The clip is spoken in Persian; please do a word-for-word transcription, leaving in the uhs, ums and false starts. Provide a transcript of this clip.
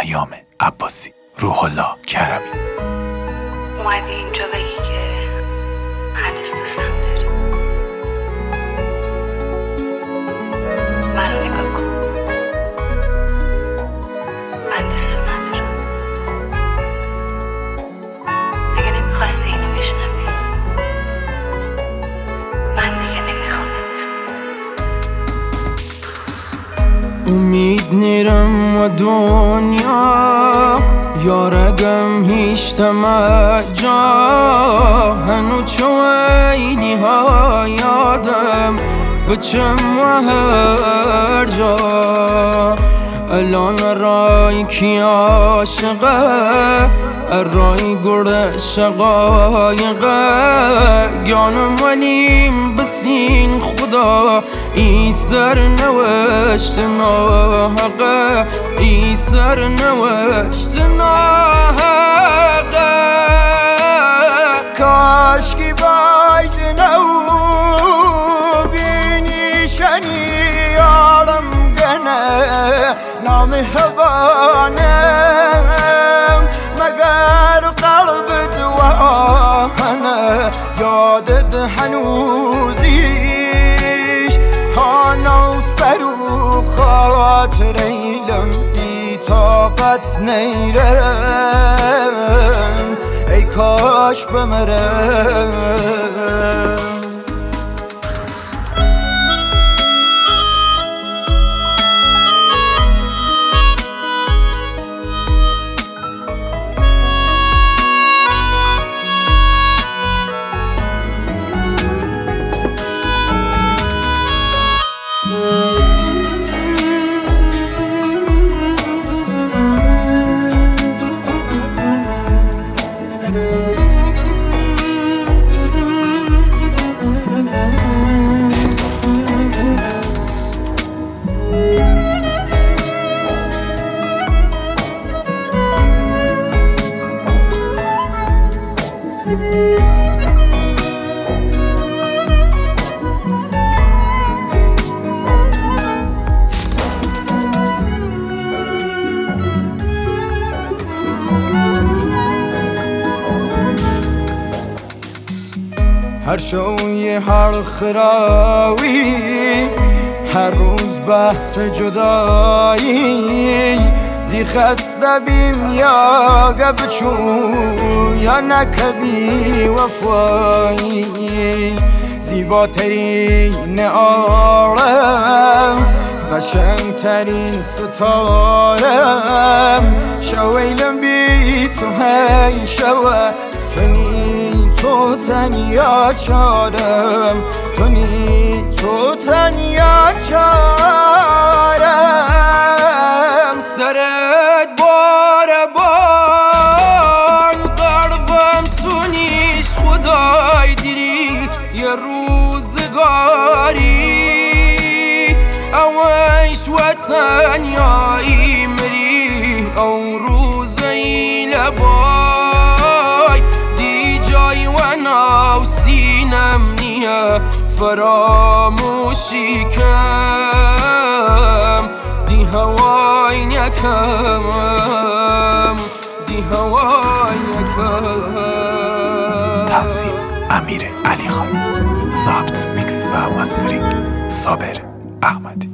پیام عباسی، روح الله کرمی. اومدی اینجا بگی که هنوز دوستم داری. منو نگاه کن، من دوست ندارم. اگه نمیخواستی اینو بشنوی، من دیگه نمیخوامت. امید نیرم و دنیا یارگم هیچ جا هنو چوینی ها یادم بچم و هر جا الان رای کی عاشقه رای گرد شقایقه گانم ولیم بسین خدا ای سر نوشت ناحقه ای سر نوشت ناحقه کاش کی باید نو بینی شنی یارم گنه نامهربانم مگر قلب دوانه یادت هنوزیش هانا و سر و خاطر ایلم ای طاقت نیرم ای کاش بمرم. هر شوی هر خراوی هر روز بحث جدایی دی خسته بیم یا گبچو یا نکبی وفایی زیباترین عالم قشنگترین ستارم شویلم بی تو هی شوه تو تنیا چارم تو نی تو تنیا چارم سرت بار بار قلبم تو نیست خدای دیری یه روزگاری اوش و تنیایی مری اون روزی لبای دی جای و ناو سینم نیه فراموشی کم دی هوای نکم دی هوای نکم. تنظیم امیر علی خان، ضبط میکس و مسترینگ صابر احمدی.